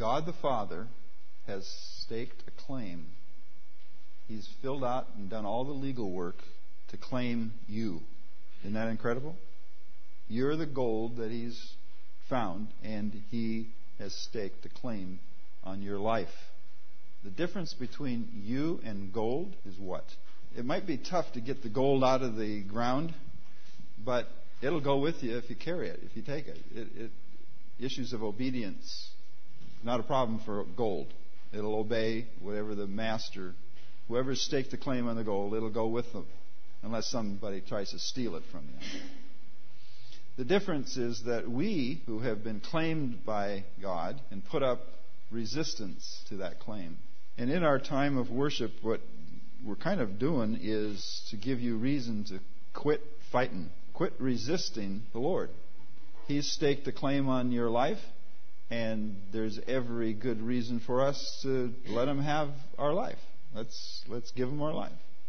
God the Father has staked a claim. He's filled out and done all the legal work to claim you. Isn't that incredible? You're the gold that He's found, and He has staked a claim on your life. The difference between you and gold is what? It might be tough to get the gold out of the ground, but it'll go with you if you carry it, if you take it. Issues of obedience, not a problem for gold. It'll obey whatever the master, whoever's staked the claim on the gold, it'll go with them, unless somebody tries to steal it from you. The difference is that we, who have been claimed by God, can put up resistance to that claim. And in our time of worship, what we're kind of doing is to give you reason to quit fighting, quit resisting the Lord. He's staked a claim on your life, and there's every good reason for us to let Him have our life. Let's give Him our life.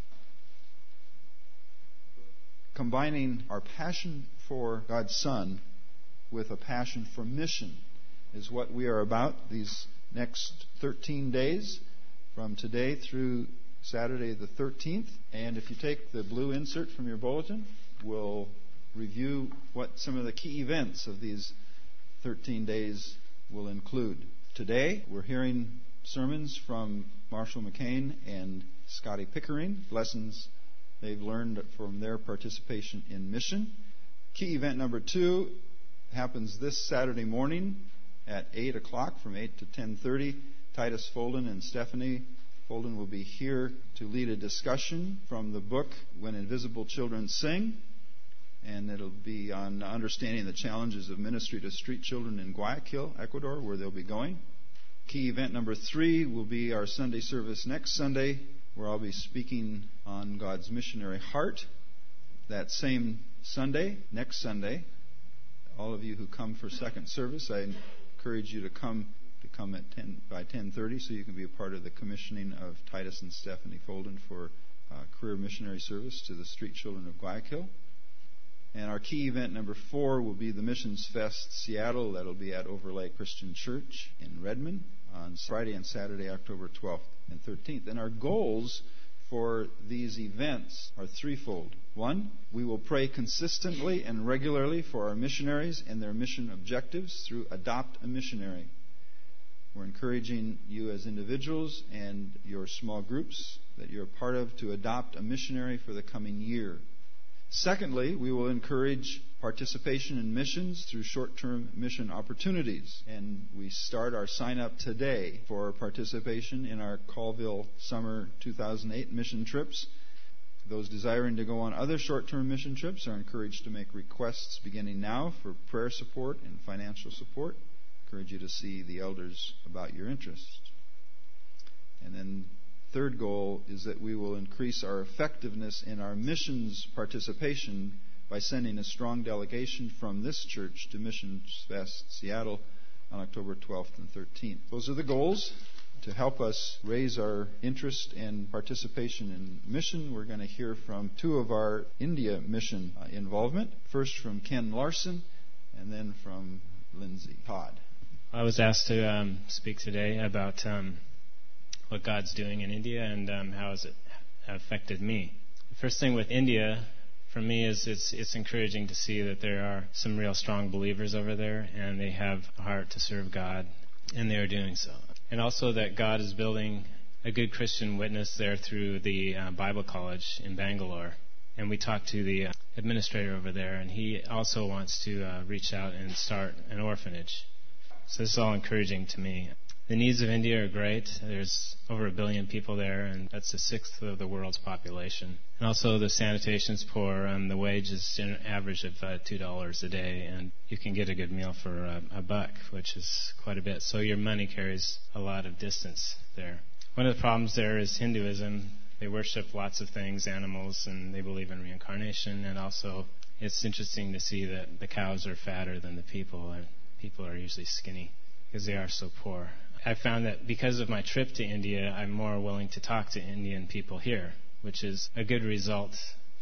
Combining our passion for God's Son with a passion for mission is what we are about these next 13 days, from today through Saturday the 13th. And if you take the blue insert from your bulletin, we'll review what some of the key events of these 13 days will include. Today, we're hearing sermons from Marshall McCain and Scotty Pickering, lessons they've learned from their participation in mission. Key event number 2 happens this Saturday morning at 8 o'clock, from 8 to 10:30. Titus Folden and Stephanie Folden will be here to lead a discussion from the book When Invisible Children Sing. And it'll be on understanding the challenges of ministry to street children in Guayaquil, Ecuador, where they'll be going. Key event number 3 will be our Sunday service next Sunday, where I'll be speaking on God's missionary heart. That same Sunday, next Sunday, all of you who come for second service, I encourage you to come at by 10:30, so you can be a part of the commissioning of Titus and Stephanie Folden for career missionary service to the street children of Guayaquil. And our key event number 4 will be the Missions Fest Seattle. That'll be at Overlake Christian Church in Redmond on Friday and Saturday, October 12th and 13th. And our goals for these events are threefold. 1, we will pray consistently and regularly for our missionaries and their mission objectives through Adopt a Missionary. We're encouraging you as individuals and your small groups that you're a part of to adopt a missionary for the coming year. Secondly, we will encourage participation in missions through short-term mission opportunities. And we start our sign-up today for participation in our Colville Summer 2008 mission trips. Those desiring to go on other short-term mission trips are encouraged to make requests beginning now for prayer support and financial support. I encourage you to see the elders about your interest. And then third goal is that we will increase our effectiveness in our missions participation by sending a strong delegation from this church to Missions Fest Seattle on October 12th and 13th. Those are the goals to help us raise our interest and participation in mission. We're going to hear from 2 of our India mission involvement. First from Ken Larson, and then from Lindsay Todd. I was asked to speak today about what God's doing in India and how has it affected me. The first thing with India, for me, is it's encouraging to see that there are some real strong believers over there, and they have a heart to serve God, and they are doing so. And also that God is building a good Christian witness there through the Bible College in Bangalore. And we talked to the administrator over there, and he also wants to reach out and start an orphanage. So this is all encouraging to me. The needs of India are great. There's over 1 billion people there, and that's a sixth of the world's population. And also the sanitation's poor, and the wage is an average of $2 a day, and you can get a good meal for $1, which is quite a bit. So your money carries a lot of distance there. One of the problems there is Hinduism. They worship lots of things, animals, and they believe in reincarnation. And also it's interesting to see that the cows are fatter than the people, and people are usually skinny because they are so poor. I found that because of my trip to India, I'm more willing to talk to Indian people here, which is a good result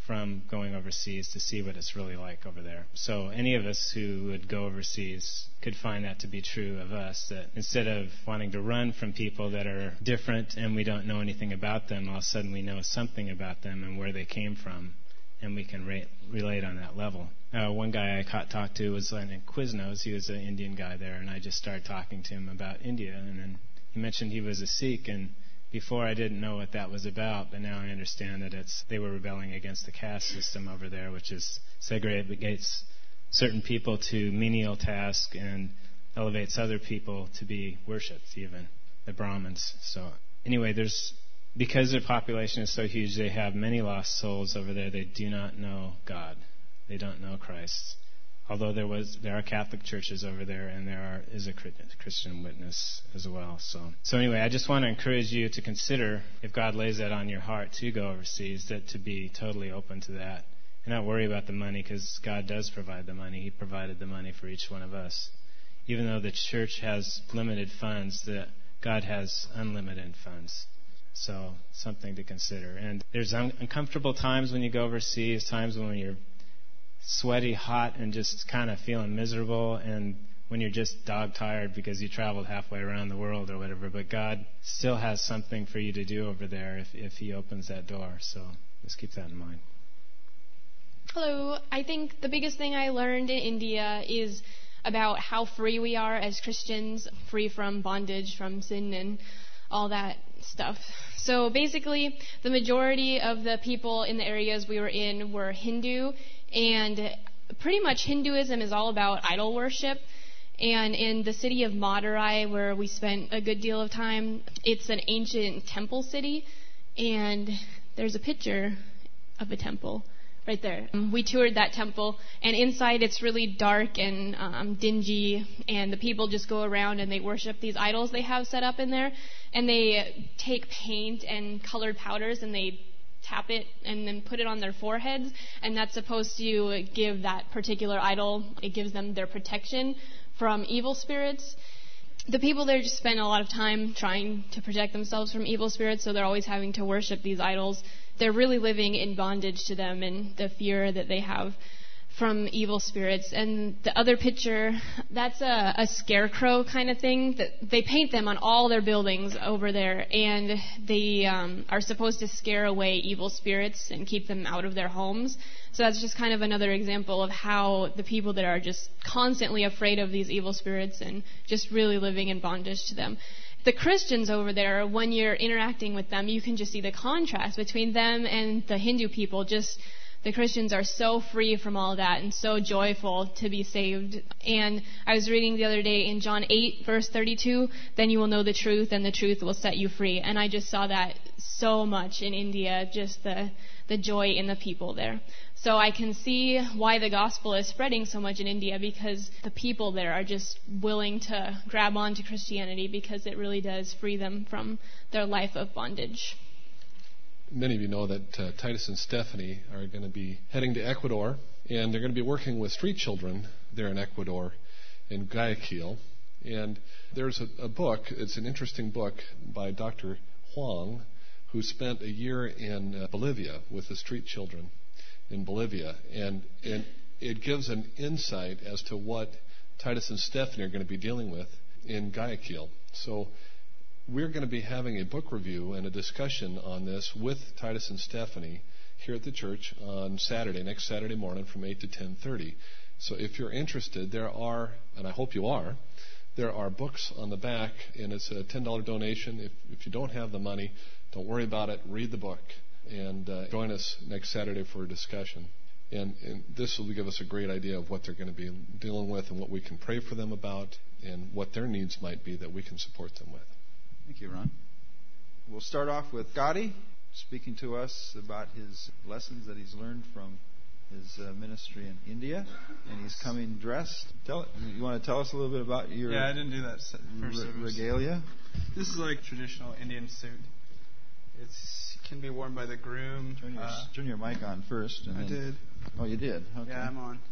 from going overseas to see what it's really like over there. So any of us who would go overseas could find that to be true of us, that instead of wanting to run from people that are different and we don't know anything about them, all of a sudden we know something about them and where they came from, and we can relate on that level. One guy I talked to was in Quiznos. He was an Indian guy there, and I just started talking to him about India, and then he mentioned he was a Sikh, and before I didn't know what that was about, but now I understand that they were rebelling against the caste system over there, which is segregates certain people to menial tasks and elevates other people to be worshipped, even the Brahmins. So anyway, because their population is so huge, they have many lost souls over there. They do not know God. They don't know Christ. Although there are Catholic churches over there, and there is a Christian witness as well. So anyway, I just want to encourage you to consider, if God lays that on your heart to go overseas, that to be totally open to that and not worry about the money, because God does provide the money. He provided the money for each one of us. Even though the church has limited funds, God has unlimited funds. So something to consider. And there's uncomfortable times when you go overseas, times when you're sweaty, hot, and just kind of feeling miserable, and when you're just dog-tired because you traveled halfway around the world or whatever. But God still has something for you to do over there if He opens that door. So just keep that in mind. Hello. I think the biggest thing I learned in India is about how free we are as Christians, free from bondage, from sin, and all that stuff. So basically, the majority of the people in the areas we were in were Hindu, and pretty much Hinduism is all about idol worship. And in the city of Madurai, where we spent a good deal of time, it's an ancient temple city, and there's a picture of a temple right there. We toured that temple, and inside it's really dark and dingy, and the people just go around and they worship these idols they have set up in there, and they take paint and colored powders and they tap it and then put it on their foreheads, and that's supposed to give that particular idol, it gives them their protection from evil spirits. The people there just spend a lot of time trying to protect themselves from evil spirits, so they're always having to worship these idols. They're really living in bondage to them and the fear that they have from evil spirits. And the other picture, that's a scarecrow kind of thing. That they paint them on all their buildings over there, and they are supposed to scare away evil spirits and keep them out of their homes. So that's just kind of another example of how the people that are just constantly afraid of these evil spirits and just really living in bondage to them. The Christians over there, when you're interacting with them, you can just see the contrast between them and the Hindu people. Just the Christians are so free from all that and so joyful to be saved. And I was reading the other day in John 8, verse 32, then you will know the truth, and the truth will set you free. And I just saw that so much in India, just the joy in the people there. So I can see why the gospel is spreading so much in India, because the people there are just willing to grab onto Christianity because it really does free them from their life of bondage. Many of you know that Titus and Stephanie are going to be heading to Ecuador, and they're going to be working with street children there in Ecuador, in Guayaquil. And there's a book, it's an interesting book by Dr. Huang, who spent a year in Bolivia with the street children in Bolivia. And it gives an insight as to what Titus and Stephanie are going to be dealing with in Guayaquil. So we're going to be having a book review and a discussion on this with Titus and Stephanie here at the church on Saturday, next Saturday morning from 8 to 10:30. So if you're interested, there are, and I hope you are, there are books on the back, and it's a $10 donation. If you don't have the money, don't worry about it. Read the book and join us next Saturday for a discussion. And this will give us a great idea of what they're going to be dealing with and what we can pray for them about and what their needs might be that we can support them with. Thank you, Ron. We'll start off with Gotti speaking to us about his lessons that he's learned from his ministry in India, and he's coming dressed. You want to tell us a little bit about your I didn't do that first regalia? This is like traditional Indian suit. It can be worn by the groom. Turn your mic on first. And I did. Oh, you did? Okay. Yeah, I'm on.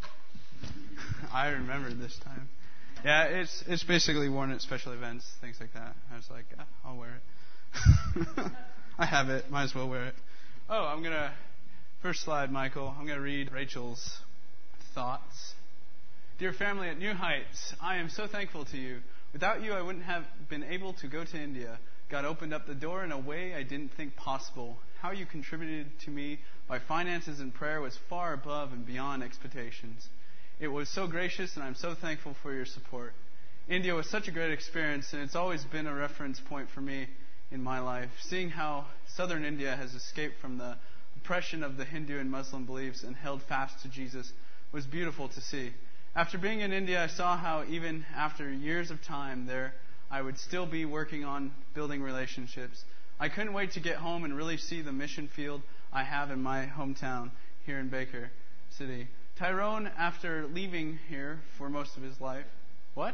I remember this time. Yeah, it's basically worn at special events, things like that. I was like, I'll wear it. I have it. Might as well wear it. Oh, I'm going to First slide, Michael. I'm going to read Rachel's thoughts. Dear family at New Heights, I am so thankful to you. Without you, I wouldn't have been able to go to India. God opened up the door in a way I didn't think possible. How you contributed to me by finances and prayer was far above and beyond expectations. It was so gracious, and I'm so thankful for your support. India was such a great experience, and it's always been a reference point for me in my life. Seeing how southern India has escaped from the oppression of the Hindu and Muslim beliefs and held fast to Jesus was beautiful to see. After being in India, I saw how even after years of time there, I would still be working on building relationships. I couldn't wait to get home and really see the mission field I have in my hometown here in Baker City. Tyrone, after leaving here for most of his life, what?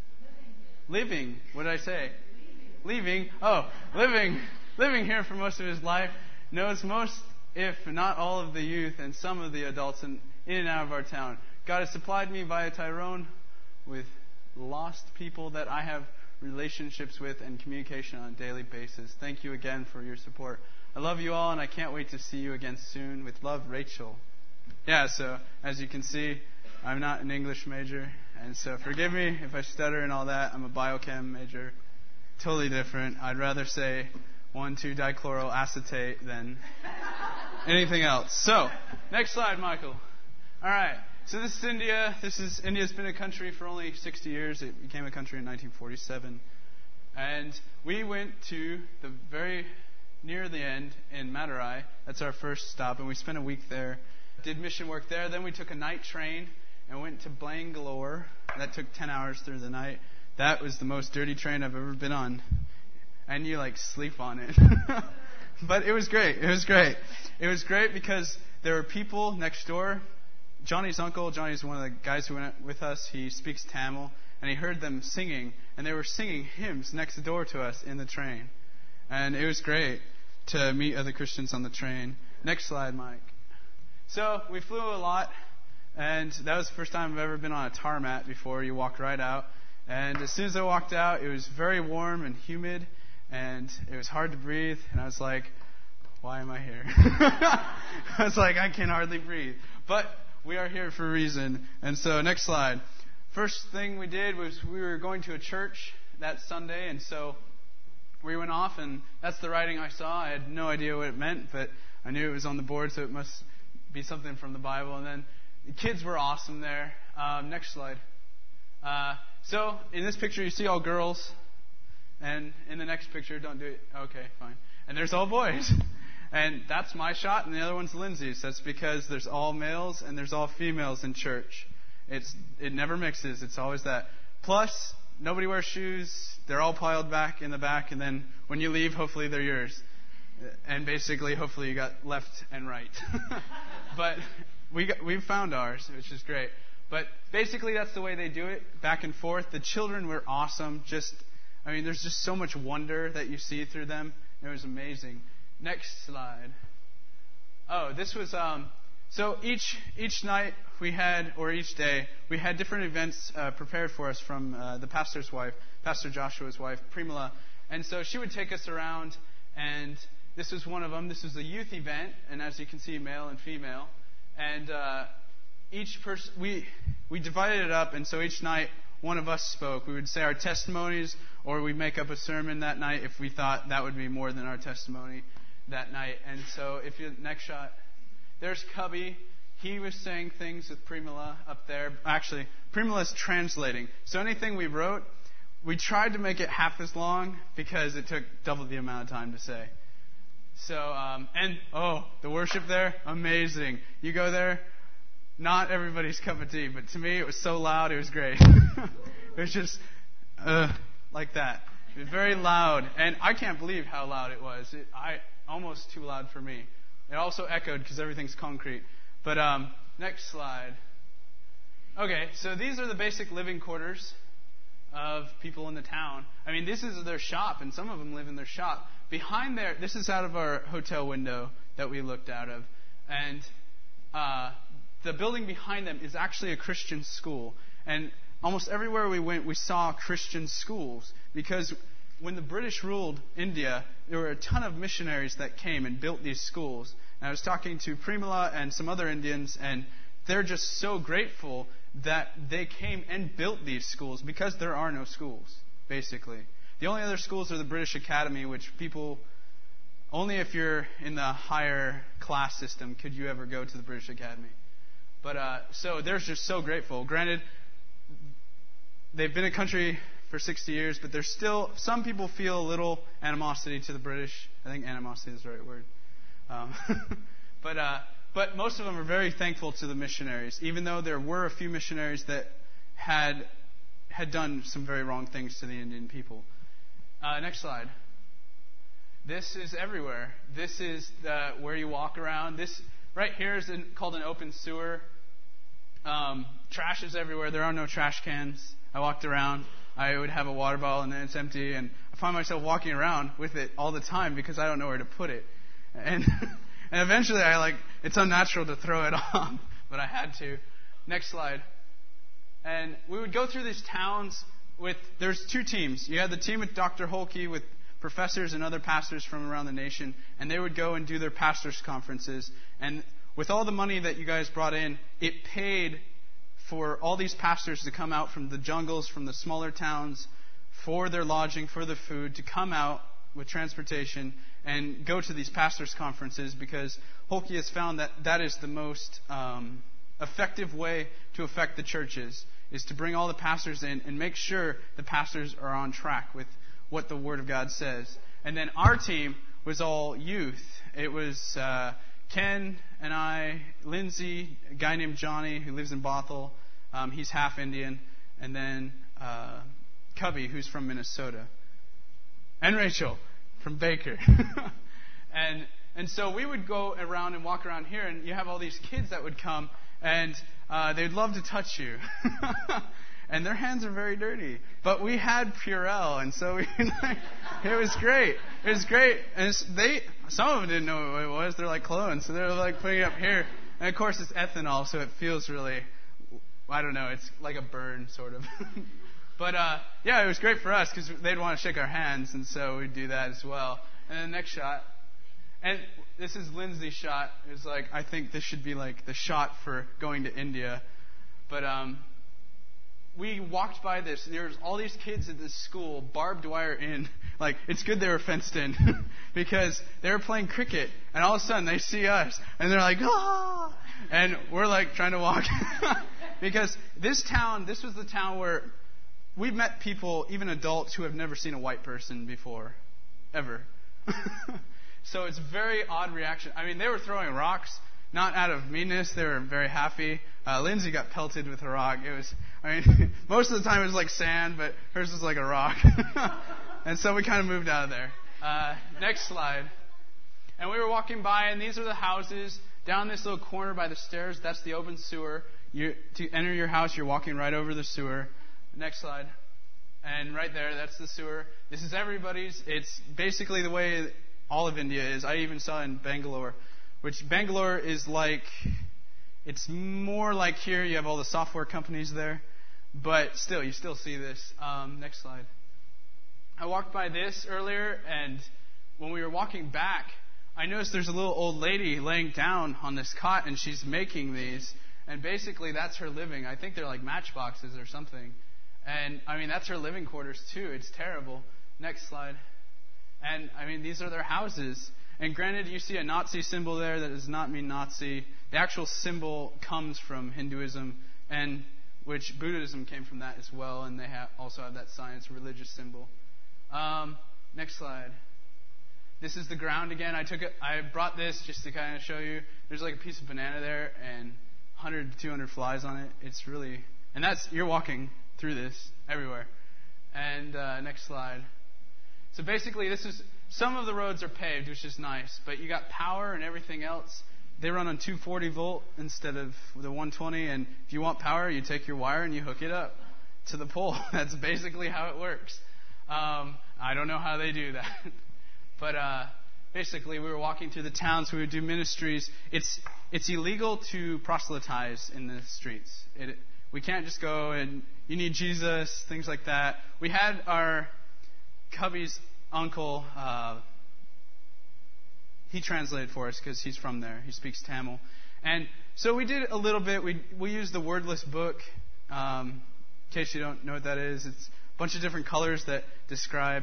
Living. What did I say? Leaving. Oh, living here for most of his life, knows most, if not all, of the youth and some of the adults in and out of our town. God has supplied me via Tyrone with lost people that I have relationships with and communication on a daily basis. Thank you again for your support. I love you all, and I can't wait to see you again soon. With love, Rachel. Yeah, so as you can see, I'm not an English major, and so forgive me if I stutter and all that. I'm a biochem major. Totally different. I'd rather say 1,2-dichloroacetate than anything else. So, next slide, Michael. All right. So this is India. India's been a country for only 60 years. It became a country in 1947. And we went to the very near the end in Madurai. That's our first stop, and we spent a week there. Did mission work there. Then we took a night train and went to Bangalore. That took 10 hours through the night. That was the most dirty train I've ever been on. And you sleep on it. But it was great. It was great because there were people next door. Johnny's uncle, Johnny's one of the guys who went with us. He speaks Tamil, and he heard them singing, and they were singing hymns next door to us in the train. And it was great to meet other Christians on the train. Next slide, Mike. So we flew a lot, and that was the first time I've ever been on a tarmac before. You walk right out. And as soon as I walked out, it was very warm and humid, and it was hard to breathe. And I was like, why am I here? I was like, I can hardly breathe. But we are here for a reason. And so next slide. First thing we did was we were going to a church that Sunday, and so we went off, and that's the writing I saw. I had no idea what it meant, but I knew it was on the board, so it must be something from the Bible. And then the kids were awesome there. Next slide. So in this picture, you see all girls, and in the next picture, don't do it. Okay, fine. And there's all boys. And that's my shot, and the other one's Lindsay's. That's because there's all males and there's all females in church. It never mixes. It's always that. Plus, nobody wears shoes. They're all piled back in the back, and then when you leave, hopefully they're yours. And basically, hopefully you got left and right. But we found ours, which is great. But basically, that's the way they do it, back and forth. The children were awesome. There's just so much wonder that you see through them. It was amazing. Next slide. Oh, this was so each night we had, or each day we had different events prepared for us from the pastor's wife, Pastor Joshua's wife, Primala, and so she would take us around, and this was one of them. This was a youth event, and as you can see, male and female, and each person we divided it up, and so each night one of us spoke. We would say our testimonies, or we'd make up a sermon that night if we thought that would be more than our testimony that night. And so next shot, there's Cubby. He was saying things with Primala up there. Actually, Primala's translating. So anything we wrote, we tried to make it half as long because it took double the amount of time to say. So, the worship there, amazing. You go there, not everybody's cup of tea, but to me it was so loud, it was great. It was just like that. It was very loud, and I can't believe how loud it was. Almost too loud for me. It also echoed because everything's concrete. But next slide. Okay, so these are the basic living quarters of people in the town. This is their shop, and some of them live in their shop. Behind there, this is out of our hotel window that we looked out of. And the building behind them is actually a Christian school. And almost everywhere we went, we saw Christian schools. Because when the British ruled India, there were a ton of missionaries that came and built these schools. And I was talking to Primala and some other Indians, and they're just so grateful that they came and built these schools because there are no schools, basically. The only other schools are the British Academy, which people, only if you're in the higher class system could you ever go to the British Academy. But so they're just so grateful. Granted, they've been a country for 60 years, but there's still, some people feel a little animosity to the British. I think animosity is the right word. But most of them are very thankful to the missionaries, even though there were a few missionaries that had done some very wrong things to the Indian people. Next slide. This is everywhere. This is where you walk around. This right here is called an open sewer. Trash is everywhere. There are no trash cans. I walked around. I would have a water bottle and then it's empty, and I find myself walking around with it all the time because I don't know where to put it. And and eventually it's unnatural to throw it off, but I had to. Next slide. And we would go through these towns there's two teams. You had the team with Dr. Holke with professors and other pastors from around the nation, and they would go and do their pastors' conferences. And with all the money that you guys brought in, it paid for all these pastors to come out from the jungles, from the smaller towns, for their lodging, for the food, to come out with transportation and go to these pastors' conferences, because Holke has found that is the most effective way to affect the churches, is to bring all the pastors in and make sure the pastors are on track with what the Word of God says. And then our team was all youth. It was Ken and I, Lindsay, a guy named Johnny who lives in Bothell. He's half Indian. And then Cubby, who's from Minnesota. And Rachel from Baker. And so we would go around and walk around here, and you have all these kids that would come, and they'd love to touch you. And their hands are very dirty. But we had Purell, and so it was great. It was great. And some of them didn't know what it was. They're like clones, so they're like putting it up here. And of course it's ethanol, so it feels really, I don't know, it's like a burn, sort of. But yeah, it was great for us because they'd want to shake our hands, and so we'd do that as well. And then the next shot. And this is Lindsay's shot. It was like, I think this should be like the shot for going to India. But we walked by this, and there was all these kids at this school, barbed wire in. Like, it's good they were fenced in because they were playing cricket, and all of a sudden they see us, and they're like, ah! And we're like trying to walk. Because this was the town where we've met people, even adults, who have never seen a white person before, ever. So it's a very odd reaction. I mean, they were throwing rocks, not out of meanness. They were very happy. Lindsay got pelted with a rock. Most of the time it was like sand, but hers was like a rock. And so we kind of moved out of there. Next slide. And we were walking by, and these are the houses. Down this little corner by the stairs, that's the open sewer. To enter your house, you're walking right over the sewer. Next slide. And right there, that's the sewer. This is everybody's. It's basically the way all of India is. I even saw in Bangalore, which Bangalore is like, it's more like here. You have all the software companies there. But still, you still see this. Next slide. I walked by this earlier, and when we were walking back, I noticed there's a little old lady laying down on this cot, and she's making these. And basically, that's her living. I think they're like matchboxes or something. And, that's her living quarters, too. It's terrible. Next slide. And, these are their houses. And granted, you see a Nazi symbol there. That does not mean Nazi. The actual symbol comes from Hinduism, and which Buddhism came from that as well. And they also have that sign. It's a religious symbol. Next slide. This is the ground again. I brought this just to kind of show you. There's like a piece of banana there and 100 to 200 flies on it. It's really... And you're walking through this everywhere. And next slide. So basically, some of the roads are paved, which is nice, but you got power and everything else. They run on 240 volt instead of the 120, and if you want power, you take your wire and you hook it up to the pole. That's basically how it works. I don't know how they do that. But basically, we were walking through the towns. We would do ministries. It's illegal to proselytize in the streets. We can't just go and you need Jesus, things like that. We had our Cubby's uncle he translated for us because he's from there. He speaks Tamil. And so we did a little bit. We used the wordless book. In case you don't know what that is, it's a bunch of different colors that describe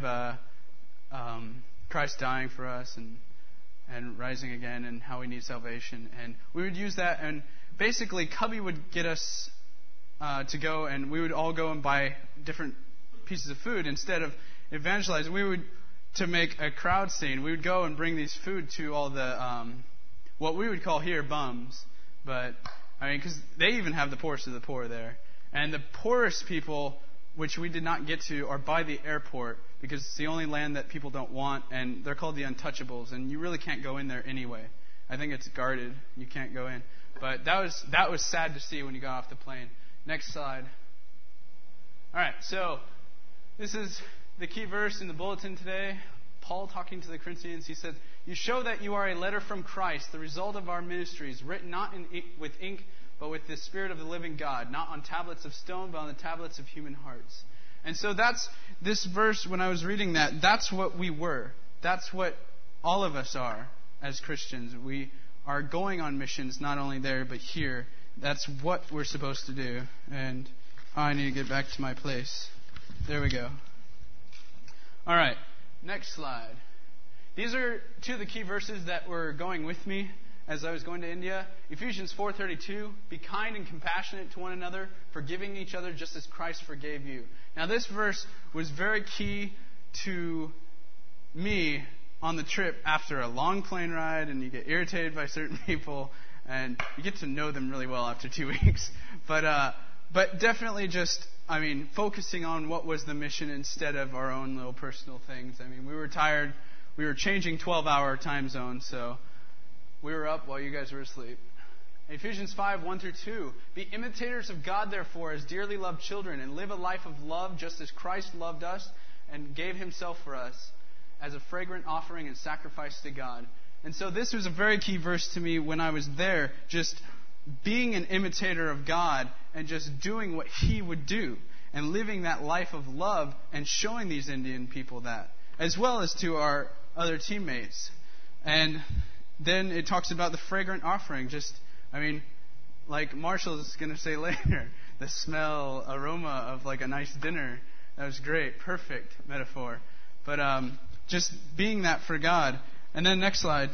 Christ dying for us and rising again and how we need salvation. And we would use that. And basically, Cubby would get us to go, and we would all go and buy different pieces of food instead of evangelizing. We would, to make a crowd scene, we would go and bring these food to all the what we would call here bums, but I mean, because they even have the poorest of the poor there, and the poorest people, which we did not get to, are by the airport because it's the only land that people don't want, and they're called the untouchables, and you really can't go in there anyway. I think it's guarded; you can't go in. But that was sad to see when you got off the plane. Next slide. All right, so this is the key verse in the bulletin today. Paul talking to the Corinthians, he said, "You show that you are a letter from Christ, the result of our ministries, written not with ink, but with the Spirit of the living God, not on tablets of stone, but on the tablets of human hearts." And so that's this verse, when I was reading that, that's what we were. That's what all of us are as Christians. We are going on missions, not only there, but here. That's what we're supposed to do. And I need to get back to my place. There we go. All right. Next slide. These are two of the key verses that were going with me as I was going to India. Ephesians 4:32, "Be kind and compassionate to one another, forgiving each other just as Christ forgave you." Now this verse was very key to me on the trip after a long plane ride, and you get irritated by certain people, and you get to know them really well after 2 weeks. But definitely just, I mean, focusing on what was the mission instead of our own little personal things. I mean, we were tired. We were changing 12-hour time zones, so we were up while you guys were asleep. Ephesians 5:1-2, "Be imitators of God, therefore, as dearly loved children, and live a life of love just as Christ loved us and gave himself for us as a fragrant offering and sacrifice to God." And so this was a very key verse to me when I was there, just being an imitator of God and just doing what he would do and living that life of love and showing these Indian people that, as well as to our other teammates. And then it talks about the fragrant offering. Just, I mean, like Marshall is going to say later, the smell, aroma of like a nice dinner. That was great. Perfect metaphor. But just being that for God. And then next slide.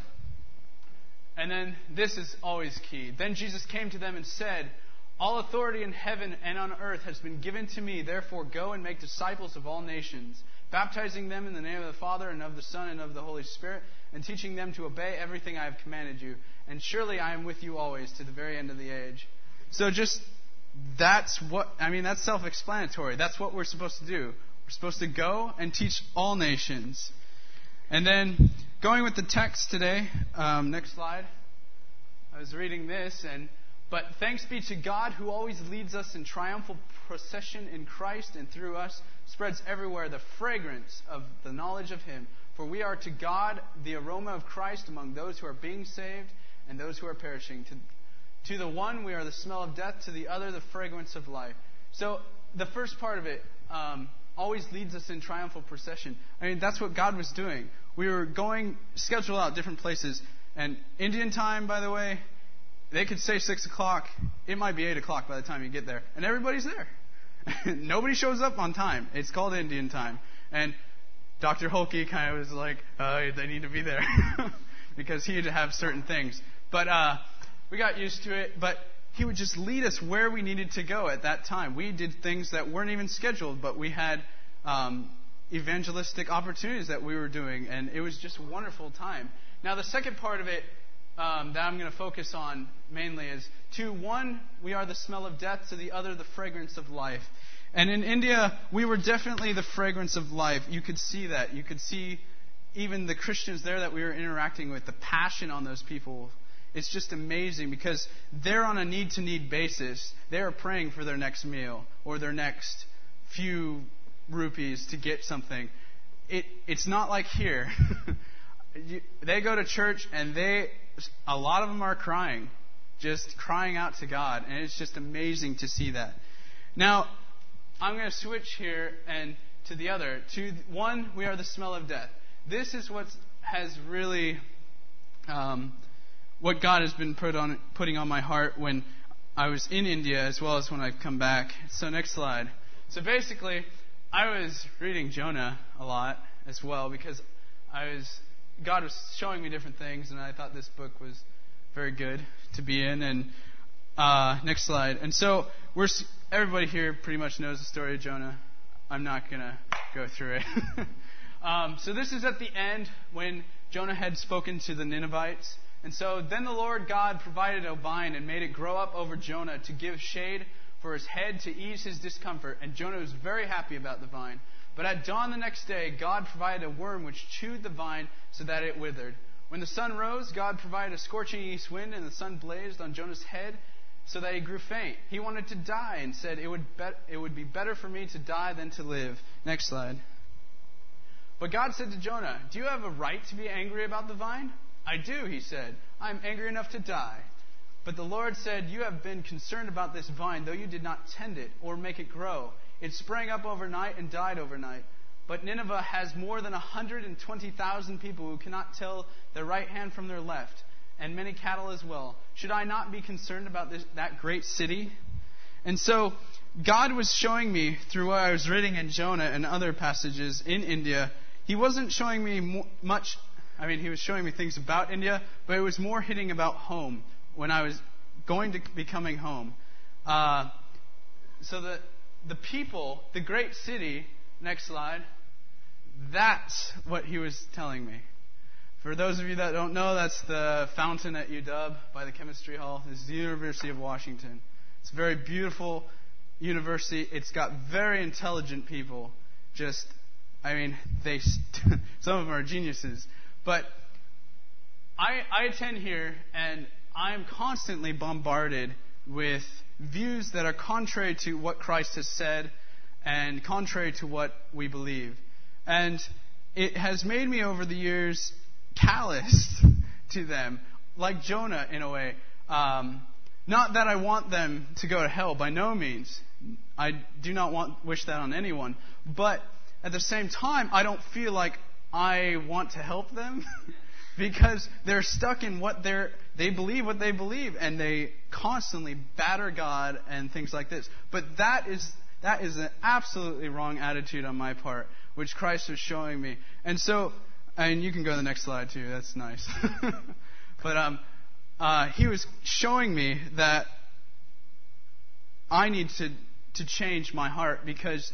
And then this is always key. "Then Jesus came to them and said, 'All authority in heaven and on earth has been given to me. Therefore go and make disciples of all nations, baptizing them in the name of the Father and of the Son and of the Holy Spirit, and teaching them to obey everything I have commanded you. And surely I am with you always to the very end of the age.'" So just, that's self-explanatory. That's what we're supposed to do. We're supposed to go and teach all nations. And then going with the text today, next slide. I was reading this, "But thanks be to God who always leads us in triumphal procession in Christ, and through us spreads everywhere the fragrance of the knowledge of him. For we are to God the aroma of Christ among those who are being saved and those who are perishing. To the one we are the smell of death, to the other the fragrance of life." So the first part of it always leads us in triumphal procession. I mean, that's what God was doing. We were scheduled out different places. And Indian time, by the way, they could say 6 o'clock. It might be 8 o'clock by the time you get there. And everybody's there. Nobody shows up on time. It's called Indian time. And Dr. Holke kind of was like, they need to be there. Because he had to have certain things. But we got used to it. But he would just lead us where we needed to go at that time. We did things that weren't even scheduled, but we had evangelistic opportunities that we were doing, and it was just a wonderful time. Now, the second part of it that I'm going to focus on mainly is, to one, we are the smell of death, to the other, the fragrance of life. And in India, we were definitely the fragrance of life. You could see that. You could see even the Christians there that we were interacting with, the passion on those people. It's just amazing because they're on a need-to-need basis. They're praying for their next meal or their next few rupees to get something. It's not like here. They go to church and a lot of them are crying, just crying out to God. And it's just amazing to see that. Now, I'm going to switch here and to the other. To one, we are the smell of death. This is what has really what God has been putting on my heart when I was in India as well as when I've come back. So next slide. So basically, I was reading Jonah a lot as well because God was showing me different things, and I thought this book was very good to be in. And next slide. And so everybody here pretty much knows the story of Jonah. I'm not going to go through it. So this is at the end when Jonah had spoken to the Ninevites. And so then the Lord God provided a vine and made it grow up over Jonah to give shade for his head to ease his discomfort. And Jonah was very happy about the vine. But at dawn the next day, God provided a worm which chewed the vine so that it withered. When the sun rose, God provided a scorching east wind, and the sun blazed on Jonah's head so that he grew faint. He wanted to die and said, it would be better for me to die than to live. Next slide. But God said to Jonah, do you have a right to be angry about the vine? I do, he said. I am angry enough to die. But the Lord said, you have been concerned about this vine, though you did not tend it or make it grow. It sprang up overnight and died overnight. But Nineveh has more than 120,000 people who cannot tell their right hand from their left, and many cattle as well. Should I not be concerned about that great city? And so God was showing me through what I was reading in Jonah and other passages in India. He wasn't showing me much. I mean, he was showing me things about India, but it was more hitting about home when I was going to be coming home. So the people, the great city, next slide, that's what he was telling me. For those of you that don't know, that's the fountain at UW by the Chemistry Hall. This is the University of Washington. It's a very beautiful university. It's got very intelligent people. Some of them are geniuses. But I attend here, and I'm constantly bombarded with views that are contrary to what Christ has said and contrary to what we believe. And it has made me over the years calloused to them, like Jonah in a way. Not that I want them to go to hell, by no means. I do not wish that on anyone. But at the same time, I don't feel like I want to help them because they're stuck in they believe what they believe, and they constantly batter God and things like this. But that is an absolutely wrong attitude on my part, which Christ was showing me. And so, and you can go to the next slide too. That's nice. But he was showing me that I need to change my heart because.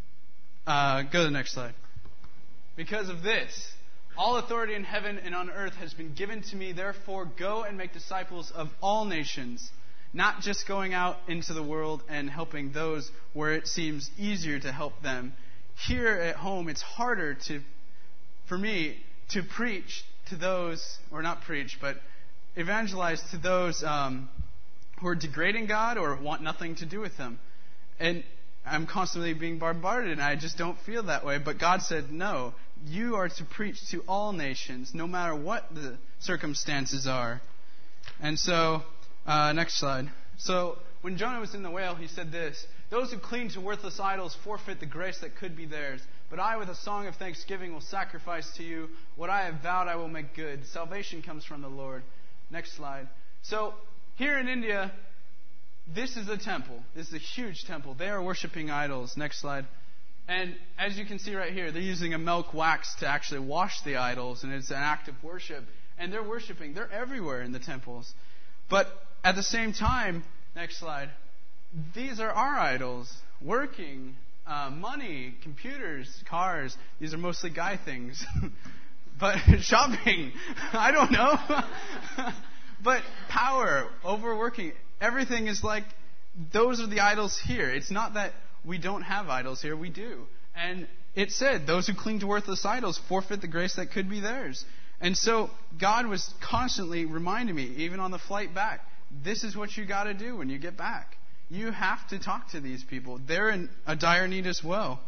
Go to the next slide. Because of this, all authority in heaven and on earth has been given to me. Therefore, go and make disciples of all nations, not just going out into the world and helping those where it seems easier to help them. Here at home, it's harder for me to preach to those, or not preach, but evangelize to those who are degrading God or want nothing to do with Him. And I'm constantly being bombarded, and I just don't feel that way. But God said, no, you are to preach to all nations, no matter what the circumstances are. And so, next slide. So, when Jonah was in the whale, he said this, those who cling to worthless idols forfeit the grace that could be theirs. But I, with a song of thanksgiving, will sacrifice to you. What I have vowed, I will make good. Salvation comes from the Lord. Next slide. So, here in India, this is a temple. This is a huge temple. They are worshiping idols. Next slide. And as you can see right here, they're using a milk wax to actually wash the idols, and it's an act of worship. And they're worshiping. They're everywhere in the temples. But at the same time, next slide, these are our idols. Working, money, computers, cars. These are mostly guy things. But shopping, I don't know. But power, overworking. Everything is like, those are the idols here. It's not that we don't have idols here. We do. And it said, those who cling to worthless idols forfeit the grace that could be theirs. And so God was constantly reminding me, even on the flight back, this is what you got to do when you get back. You have to talk to these people. They're in a dire need as well.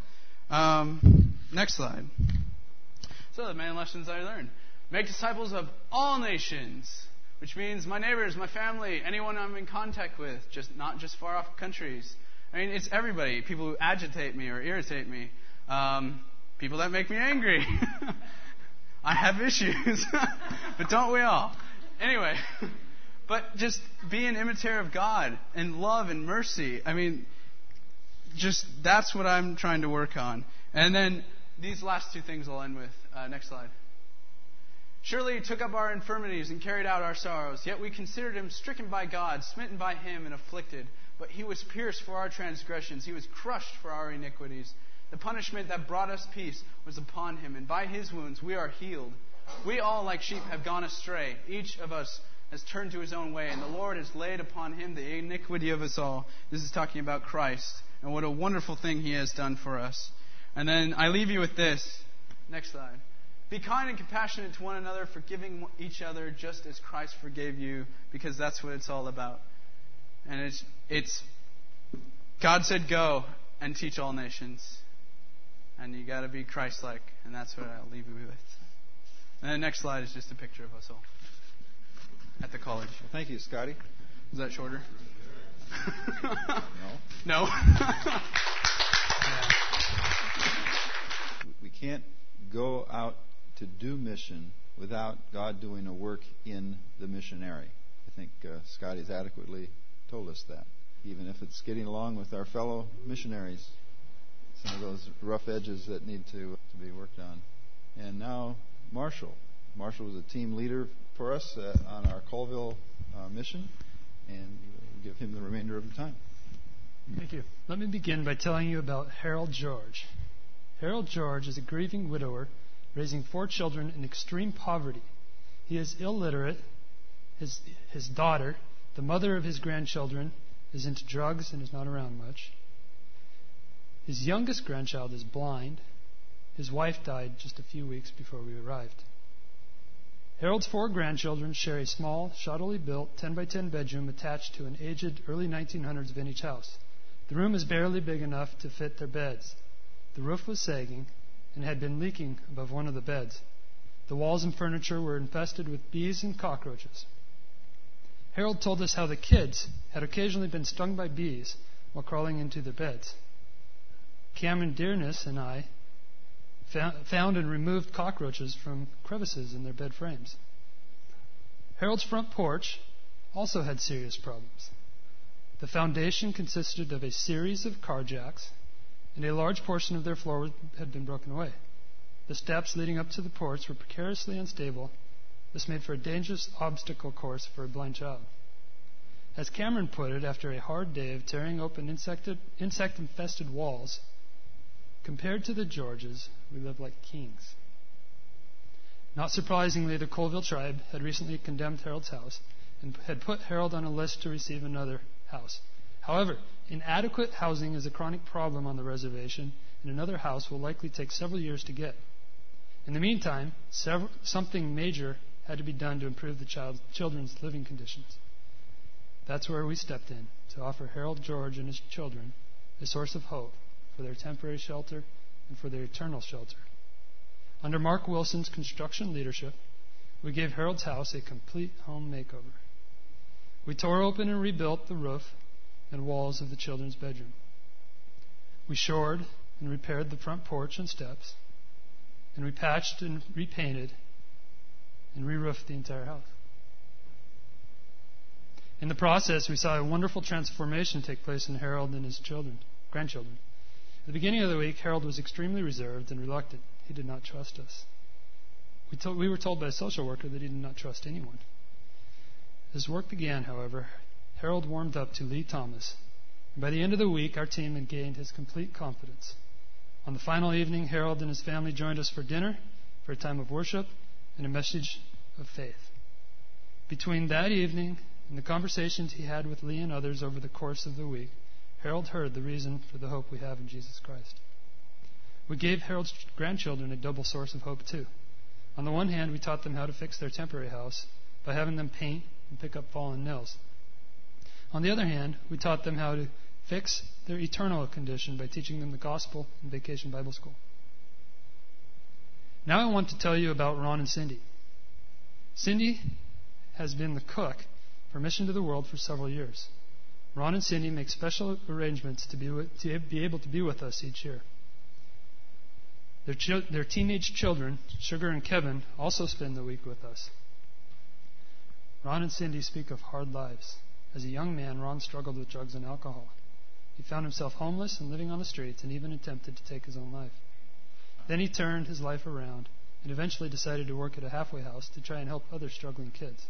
Next slide. So the main lessons I learned. Make disciples of all nations. Which means my neighbors, my family, anyone I'm in contact with, not just far off countries. I mean, it's everybody. People who agitate me or irritate me. People that make me angry. I have issues. But don't we all? Anyway, but just be an imitator of God and love and mercy. I mean, just that's what I'm trying to work on. And then these last two things I'll end with. Next slide. Surely he took up our infirmities and carried out our sorrows. Yet we considered him stricken by God, smitten by him, and afflicted. But he was pierced for our transgressions. He was crushed for our iniquities. The punishment that brought us peace was upon him, and by his wounds we are healed. We all, like sheep, have gone astray. Each of us has turned to his own way, and the Lord has laid upon him the iniquity of us all. This is talking about Christ, and what a wonderful thing he has done for us. And then I leave you with this. Next slide. Be kind and compassionate to one another, forgiving each other just as Christ forgave you, because that's what it's all about. And it's God said go and teach all nations. And you got to be Christ-like, and that's what I'll leave you with. And the next slide is just a picture of us all at the college. Well, thank you, Scotty. Is that shorter? No. No. We can't go out to do mission without God doing a work in the missionary. I think Scotty's adequately told us that. Even if it's getting along with our fellow missionaries, some of those rough edges that need to be worked on. And now Marshall. Marshall was a team leader for us on our Colville mission, and we'll give him the remainder of the time. Thank you. Let me begin by telling you about Harold George. Harold George is a grieving widower raising 4 children in extreme poverty. He is illiterate. His daughter, the mother of his grandchildren, is into drugs and is not around much. His youngest grandchild is blind. His wife died just a few weeks before we arrived. Harold's 4 grandchildren share a small, shoddily built 10-by-10 bedroom attached to an aged early 1900s vintage house. The room is barely big enough to fit their beds. The roof was sagging and had been leaking above one of the beds. The walls and furniture were infested with bees and cockroaches. Harold told us how the kids had occasionally been stung by bees while crawling into their beds. Cameron Dearness and I found and removed cockroaches from crevices in their bed frames. Harold's front porch also had serious problems. The foundation consisted of a series of car jacks, and a large portion of their floor had been broken away. The steps leading up to the porch were precariously unstable. This made for a dangerous obstacle course for a blind child. As Cameron put it, after a hard day of tearing open insect-infested walls, compared to the Georges, we lived like kings. Not surprisingly, the Colville tribe had recently condemned Harold's house and had put Harold on a list to receive another house. However, inadequate housing is a chronic problem on the reservation, and another house will likely take several years to get. In the meantime, something major had to be done to improve the children's living conditions. That's where we stepped in, to offer Harold George and his children a source of hope for their temporary shelter and for their eternal shelter. Under Mark Wilson's construction leadership, we gave Harold's house a complete home makeover. We tore open and rebuilt the roof and walls of the children's bedroom. We shored and repaired the front porch and steps, and we patched and repainted and re-roofed the entire house. In the process, we saw a wonderful transformation take place in Harold and his grandchildren. At the beginning of the week, Harold was extremely reserved and reluctant. He did not trust us. We were told by a social worker that he did not trust anyone. As work began, however, Harold warmed up to Lee Thomas, and by the end of the week, our team had gained his complete confidence. On the final evening, Harold and his family joined us for dinner, for a time of worship, and a message of faith. Between that evening and the conversations he had with Lee and others over the course of the week, Harold heard the reason for the hope we have in Jesus Christ. We gave Harold's grandchildren a double source of hope, too. On the one hand, we taught them how to fix their temporary house by having them paint and pick up fallen nails. On the other hand, we taught them how to fix their eternal condition by teaching them the gospel in Vacation Bible School. Now I want to tell you about Ron and Cindy. Cindy has been the cook for Mission to the World for several years. Ron and Cindy make special arrangements to be able to be with us each year. Their teenage children, Sugar and Kevin, also spend the week with us. Ron and Cindy speak of hard lives. As a young man, Ron struggled with drugs and alcohol. He found himself homeless and living on the streets and even attempted to take his own life. Then he turned his life around and eventually decided to work at a halfway house to try and help other struggling kids.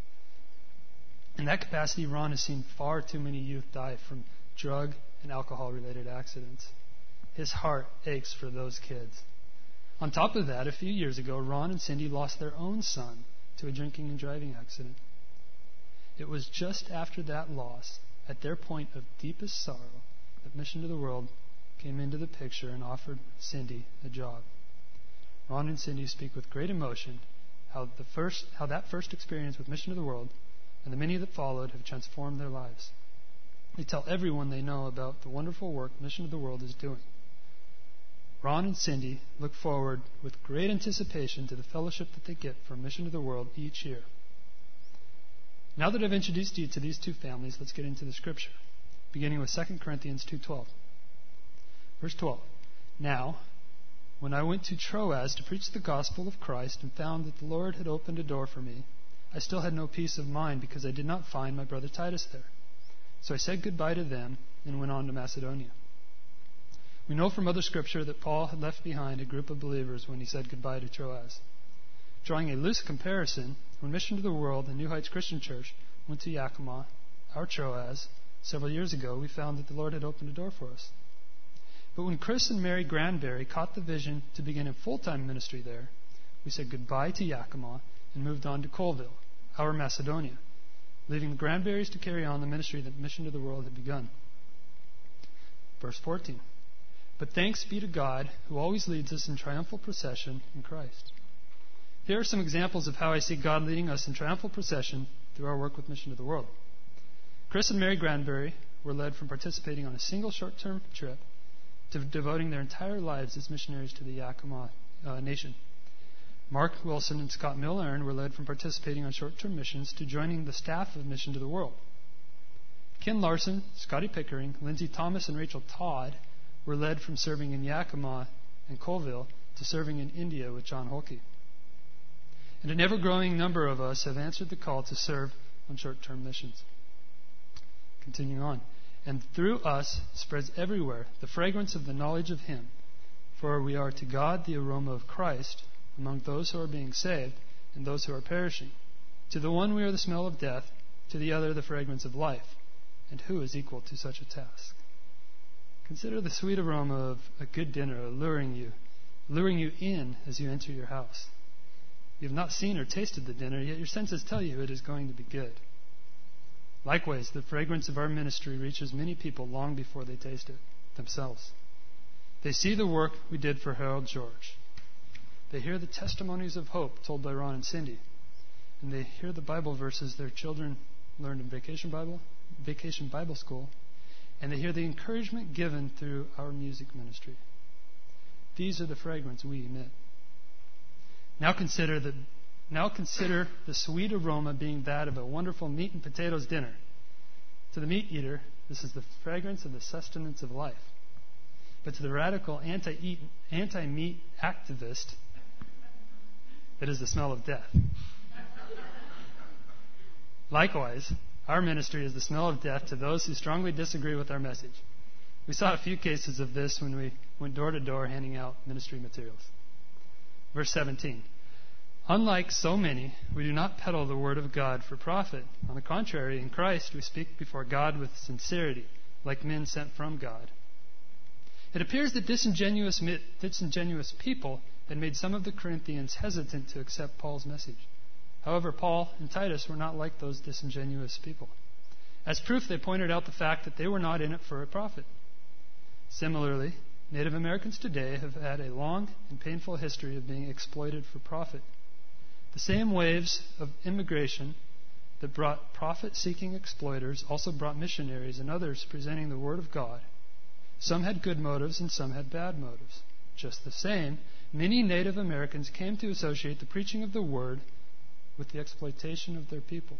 In that capacity, Ron has seen far too many youth die from drug and alcohol-related accidents. His heart aches for those kids. On top of that, a few years ago, Ron and Cindy lost their own son to a drinking and driving accident. It was just after that loss, at their point of deepest sorrow, that Mission to the World came into the picture and offered Cindy a job. Ron and Cindy speak with great emotion how that first experience with Mission to the World and the many that followed have transformed their lives. They tell everyone they know about the wonderful work Mission to the World is doing. Ron and Cindy look forward with great anticipation to the fellowship that they get from Mission to the World each year. Now that I've introduced you to these two families, let's get into the scripture, beginning with 2 Corinthians 2:12. Verse 12. Now, when I went to Troas to preach the gospel of Christ and found that the Lord had opened a door for me, I still had no peace of mind because I did not find my brother Titus there. So I said goodbye to them and went on to Macedonia. We know from other scripture that Paul had left behind a group of believers when he said goodbye to Troas. Drawing a loose comparison, when Mission to the World and New Heights Christian Church went to Yakima, our Troas, several years ago, we found that the Lord had opened a door for us. But when Chris and Mary Granberry caught the vision to begin a full-time ministry there, we said goodbye to Yakima and moved on to Colville, our Macedonia, leaving the Granberries to carry on the ministry that Mission to the World had begun. Verse 14. But thanks be to God, who always leads us in triumphal procession in Christ. Here are some examples of how I see God leading us in triumphal procession through our work with Mission to the World. Chris and Mary Granberry were led from participating on a single short-term trip to devoting their entire lives as missionaries to the Yakima Nation. Mark Wilson and Scott Milner were led from participating on short-term missions to joining the staff of Mission to the World. Ken Larson, Scotty Pickering, Lindsay Thomas, and Rachel Todd were led from serving in Yakima and Colville to serving in India with John Holke. And an ever-growing number of us have answered the call to serve on short-term missions. Continuing on. And through us spreads everywhere the fragrance of the knowledge of Him. For we are to God the aroma of Christ among those who are being saved and those who are perishing. To the one we are the smell of death, to the other the fragrance of life. And who is equal to such a task? Consider the sweet aroma of a good dinner luring you in as you enter your house. You have not seen or tasted the dinner, yet your senses tell you it is going to be good. Likewise, the fragrance of our ministry reaches many people long before they taste it themselves. They see the work we did for Harold George. They hear the testimonies of hope told by Ron and Cindy. And they hear the Bible verses their children learned in Vacation Bible School. And they hear the encouragement given through our music ministry. These are the fragrance we emit. Now consider the sweet aroma being that of a wonderful meat and potatoes dinner. To the meat eater, this is the fragrance of the sustenance of life. But to the radical anti-meat activist, it is the smell of death. Likewise, our ministry is the smell of death to those who strongly disagree with our message. We saw a few cases of this when we went door to door handing out ministry materials. Verse 17. Unlike so many, we do not peddle the word of God for profit. On the contrary, in Christ we speak before God with sincerity, like men sent from God. It appears that disingenuous people had made some of the Corinthians hesitant to accept Paul's message. However, Paul and Titus were not like those disingenuous people. As proof, they pointed out the fact that they were not in it for a profit. Similarly, Native Americans today have had a long and painful history of being exploited for profit. The same waves of immigration that brought profit-seeking exploiters also brought missionaries and others presenting the Word of God. Some had good motives and some had bad motives. Just the same, many Native Americans came to associate the preaching of the Word with the exploitation of their people.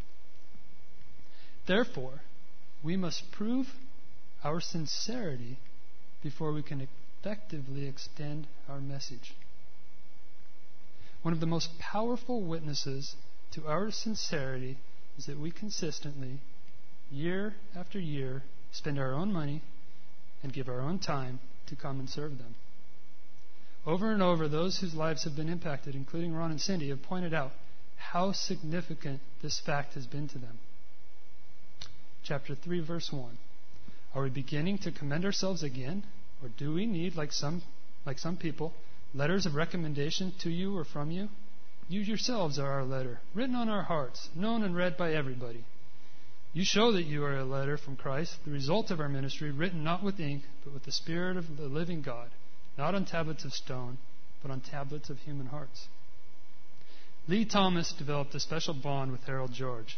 Therefore, we must prove our sincerity before we can effectively extend our message. One of the most powerful witnesses to our sincerity is that we consistently, year after year, spend our own money and give our own time to come and serve them. Over and over, those whose lives have been impacted, including Ron and Cindy, have pointed out how significant this fact has been to them. Chapter 3, verse 1. Are we beginning to commend ourselves again? Or do we need, like some people, letters of recommendation to you or from you? You yourselves are our letter, written on our hearts, known and read by everybody. You show that you are a letter from Christ, the result of our ministry, written not with ink, but with the Spirit of the living God, not on tablets of stone, but on tablets of human hearts. Lee Thomas developed a special bond with Harold George.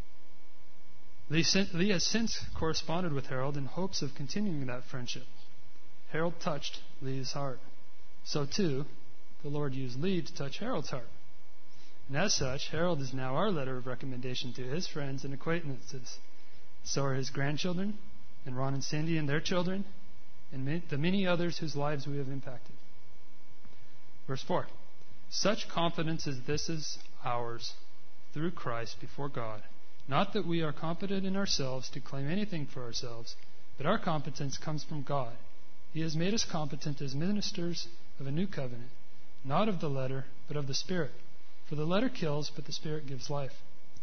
Lee has since corresponded with Harold in hopes of continuing that friendship. Harold touched Lee's heart. So too, the Lord used Lee to touch Harold's heart. And as such, Harold is now our letter of recommendation to his friends and acquaintances. So are his grandchildren, and Ron and Cindy and their children, and the many others whose lives we have impacted. Verse 4. Such confidence as this is ours through Christ before God. Not that we are competent in ourselves to claim anything for ourselves, but our competence comes from God. He has made us competent as ministers of a new covenant, not of the letter, but of the Spirit. For the letter kills, but the Spirit gives life.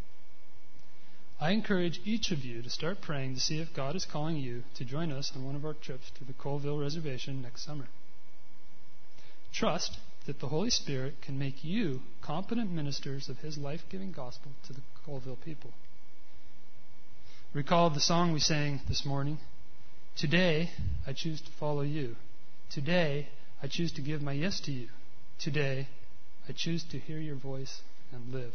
I encourage each of you to start praying to see if God is calling you to join us on one of our trips to the Colville Reservation next summer. Trust that the Holy Spirit can make you competent ministers of His life-giving gospel to the Colville people. Recall the song we sang this morning. Today, I choose to follow you. Today, I choose to give my yes to you. Today, I choose to hear your voice and live.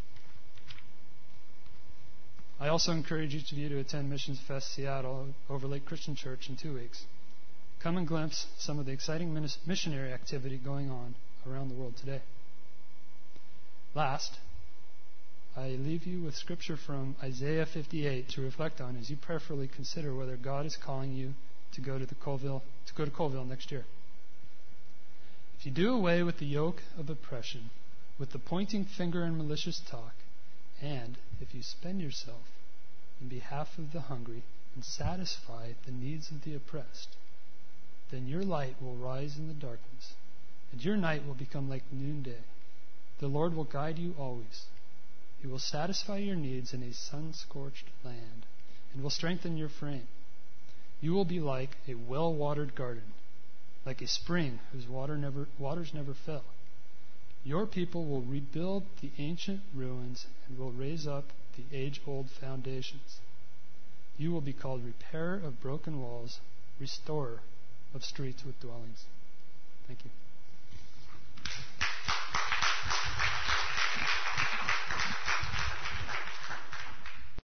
I also encourage each of you to attend Missions Fest Seattle over Lake Christian Church in 2 weeks. Come and glimpse some of the exciting missionary activity going on around the world today. Last, I leave you with scripture from Isaiah 58 to reflect on as you prayerfully consider whether God is calling you to go to Colville next year. If you do away with the yoke of oppression, with the pointing finger and malicious talk, and if you spend yourself in behalf of the hungry and satisfy the needs of the oppressed, then your light will rise in the darkness, and your night will become like noonday. The Lord will guide you always. He will satisfy your needs in a sun-scorched land, and will strengthen your frame. You will be like a well-watered garden, like a spring whose waters never fail. Your people will rebuild the ancient ruins and will raise up the age-old foundations. You will be called repairer of broken walls, restorer of streets with dwellings. Thank you.